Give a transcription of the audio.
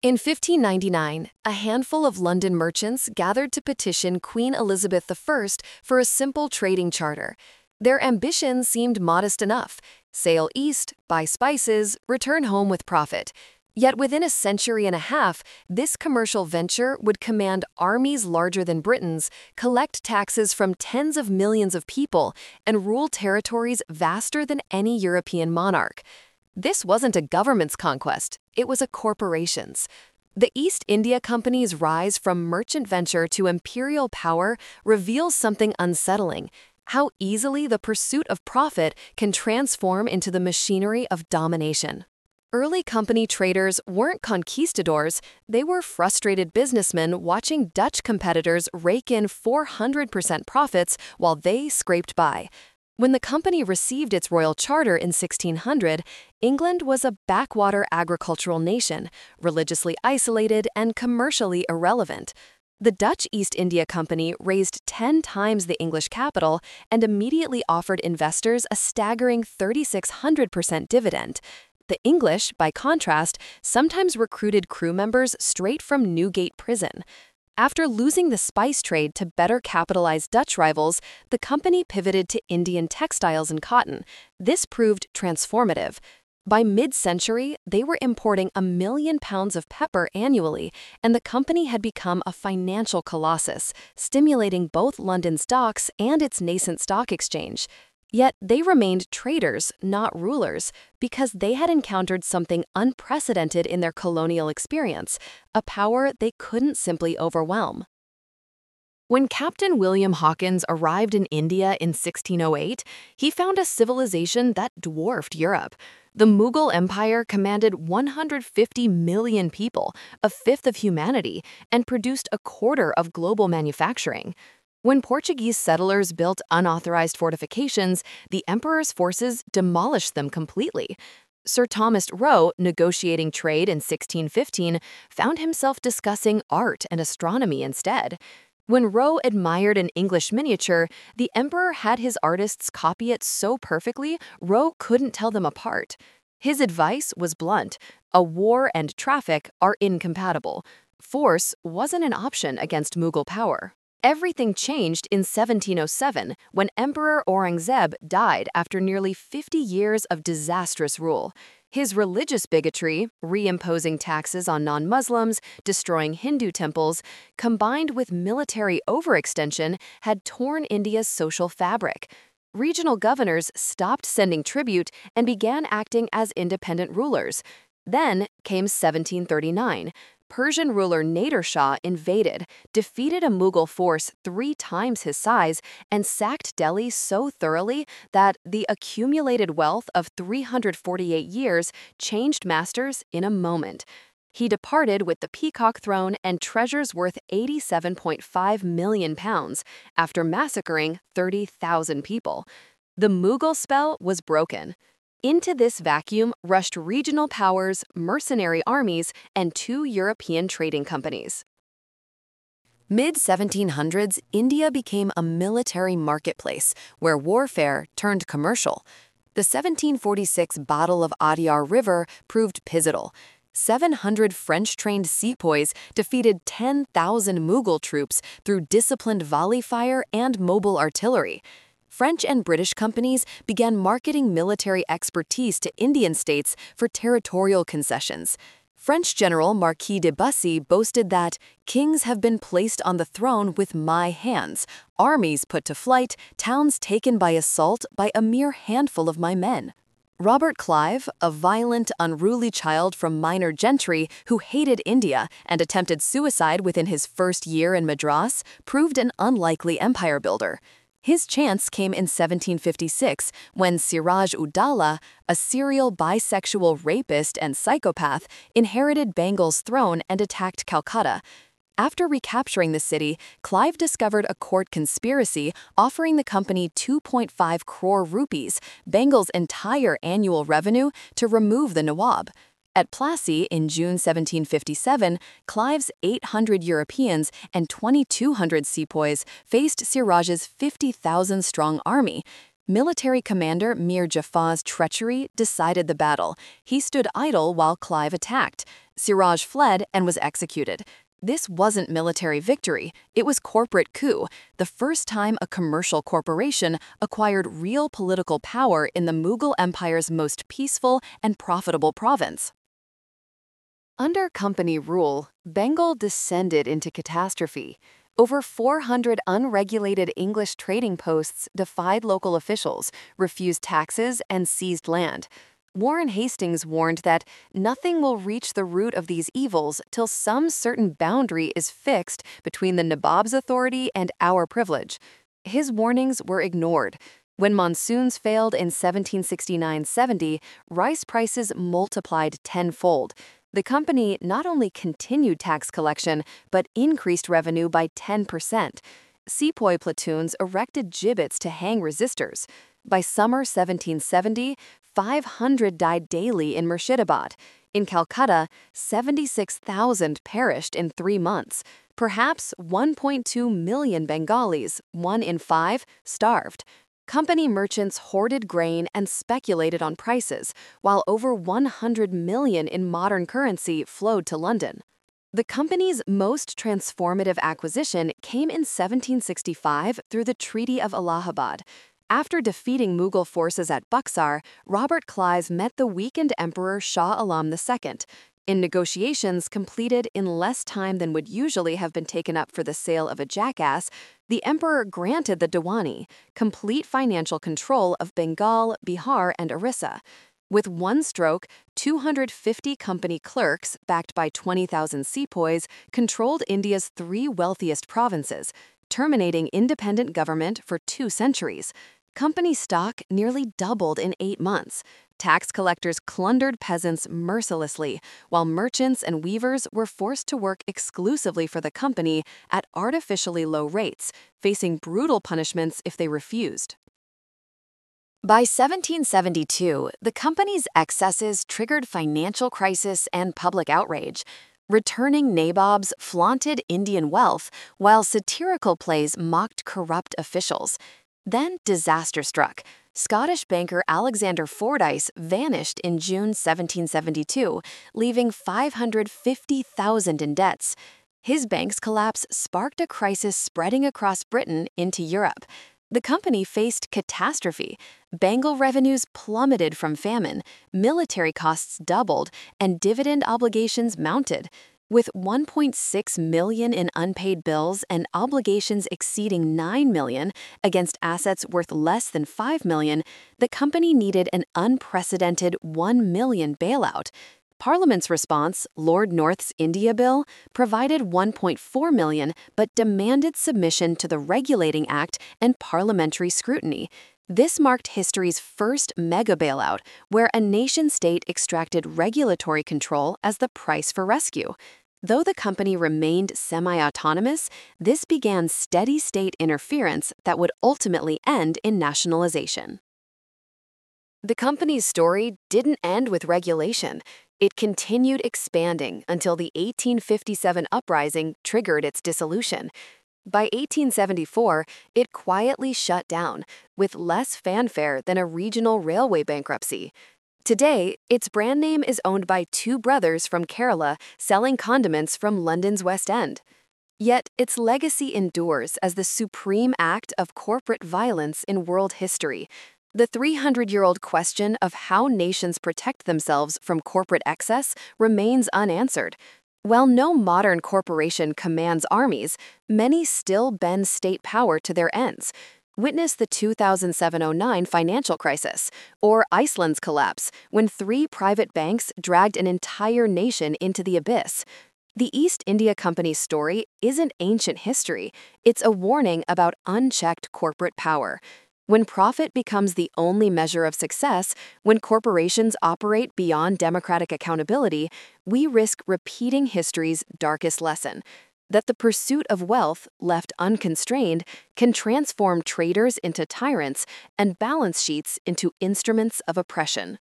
In 1599, a handful of London merchants gathered to petition Queen Elizabeth I for a simple trading charter. Their ambition seemed modest enough: sail east, buy spices, return home with profit. Yet within a century and a half, this commercial venture would command armies larger than Britain's, collect taxes from tens of millions of people, and rule territories vaster than any European monarch. This wasn't a government's conquest, it was a corporation's. The East India Company's rise from merchant venture to imperial power reveals something unsettling: how easily the pursuit of profit can transform into the machinery of domination. Early company traders weren't conquistadors, they were frustrated businessmen watching Dutch competitors rake in 400% profits while they scraped by. When the company received its royal charter in 1600, England was a backwater agricultural nation, religiously isolated and commercially irrelevant. The Dutch East India Company raised 10 times the English capital and immediately offered investors a staggering 3,600% dividend. The English, by contrast, sometimes recruited crew members straight from Newgate Prison. After losing the spice trade to better capitalize Dutch rivals, the company pivoted to Indian textiles and cotton. This proved transformative. By mid-century, they were importing 1 million pounds of pepper annually, and the company had become a financial colossus, stimulating both London's docks and its nascent stock exchange. Yet they remained traders, not rulers, because they had encountered something unprecedented in their colonial experience, a power they couldn't simply overwhelm. When Captain William Hawkins arrived in India in 1608, he found a civilization that dwarfed Europe. The Mughal Empire commanded 150 million people, a fifth of humanity, and produced a quarter of global manufacturing. When Portuguese settlers built unauthorized fortifications, the emperor's forces demolished them completely. Sir Thomas Roe, negotiating trade in 1615, found himself discussing art and astronomy instead. When Roe admired an English miniature, the emperor had his artists copy it so perfectly, Roe couldn't tell them apart. His advice was blunt: a war and traffic are incompatible. Force wasn't an option against Mughal power. Everything changed in 1707 when Emperor Aurangzeb died after nearly 50 years of disastrous rule. His religious bigotry, reimposing taxes on non-Muslims, destroying Hindu temples, combined with military overextension, had torn India's social fabric. Regional governors stopped sending tribute and began acting as independent rulers. Then came 1739. Persian ruler Nader Shah invaded, defeated a Mughal force 3 times his size, and sacked Delhi so thoroughly that the accumulated wealth of 348 years changed masters in a moment. He departed with the peacock throne and treasures worth £87.5 million after massacring 30,000 people. The Mughal spell was broken. Into this vacuum rushed regional powers, mercenary armies, and 2 European trading companies. Mid-1700s, India became a military marketplace where warfare turned commercial. The 1746 Battle of Adyar River proved pivotal. 700 French-trained sepoys defeated 10,000 Mughal troops through disciplined volley fire and mobile artillery. French and British companies began marketing military expertise to Indian states for territorial concessions. French General Marquis de Bussy boasted that kings have been placed on the throne with my hands, armies put to flight, towns taken by assault by a mere handful of my men. Robert Clive, a violent, unruly child from minor gentry who hated India and attempted suicide within his first year in Madras, proved an unlikely empire builder. His chance came in 1756 when Siraj-ud-Daulah, a serial bisexual rapist and psychopath, inherited Bengal's throne and attacked Calcutta. After recapturing the city, Clive discovered a court conspiracy offering the company 2.5 crore rupees, Bengal's entire annual revenue, to remove the Nawab. At Plassey in June 1757, Clive's 800 Europeans and 2,200 sepoys faced Siraj's 50,000-strong army. Military commander Mir Jafar's treachery decided the battle. He stood idle while Clive attacked. Siraj fled and was executed. This wasn't military victory, it was corporate coup, the first time a commercial corporation acquired real political power in the Mughal Empire's most peaceful and profitable province. Under company rule, Bengal descended into catastrophe. Over 400 unregulated English trading posts defied local officials, refused taxes, and seized land. Warren Hastings warned that nothing will reach the root of these evils till some certain boundary is fixed between the Nawab's authority and our privilege. His warnings were ignored. When monsoons failed in 1769-70, rice prices multiplied tenfold. The company not only continued tax collection, but increased revenue by 10%. Sepoy platoons erected gibbets to hang resistors. By summer 1770, 500 died daily in Murshidabad. In Calcutta, 76,000 perished in 3 months. Perhaps 1.2 million Bengalis, 1 in 5, starved. Company merchants hoarded grain and speculated on prices, while over 100 million in modern currency flowed to London. The company's most transformative acquisition came in 1765 through the Treaty of Allahabad. After defeating Mughal forces at Buxar, Robert Clive met the weakened Emperor Shah Alam II. In negotiations completed in less time than would usually have been taken up for the sale of a jackass, the emperor granted the Diwani complete financial control of Bengal, Bihar, and Orissa. With one stroke, 250 company clerks, backed by 20,000 sepoys, controlled India's 3 wealthiest provinces, terminating independent government for 2 centuries. Company stock nearly doubled in 8 months. Tax collectors plundered peasants mercilessly, while merchants and weavers were forced to work exclusively for the company at artificially low rates, facing brutal punishments if they refused. By 1772, the company's excesses triggered financial crisis and public outrage. Returning nabobs flaunted Indian wealth, while satirical plays mocked corrupt officials. Then disaster struck. Scottish banker Alexander Fordyce vanished in June 1772, leaving 550,000 in debts. His bank's collapse sparked a crisis spreading across Britain into Europe. The company faced catastrophe. Bengal revenues plummeted from famine, military costs doubled, and dividend obligations mounted. With 1.6 million in unpaid bills and obligations exceeding 9 million against assets worth less than 5 million, the company needed an unprecedented 1 million bailout. Parliament's response, Lord North's India Bill, provided 1.4 million but demanded submission to the Regulating Act and parliamentary scrutiny. This marked history's first mega bailout, where a nation-state extracted regulatory control as the price for rescue. Though the company remained semi-autonomous, this began steady-state interference that would ultimately end in nationalization. The company's story didn't end with regulation. It continued expanding until the 1857 uprising triggered its dissolution. By 1874, it quietly shut down, with less fanfare than a regional railway bankruptcy. Today, its brand name is owned by 2 brothers from Kerala selling condiments from London's West End. Yet, its legacy endures as the supreme act of corporate violence in world history. The 300-year-old question of how nations protect themselves from corporate excess remains unanswered. While no modern corporation commands armies, many still bend state power to their ends. Witness the 2007-09 financial crisis, or Iceland's collapse, when 3 private banks dragged an entire nation into the abyss. The East India Company's story isn't ancient history, it's a warning about unchecked corporate power. When profit becomes the only measure of success, when corporations operate beyond democratic accountability, we risk repeating history's darkest lesson: that the pursuit of wealth, left unconstrained, can transform traders into tyrants and balance sheets into instruments of oppression.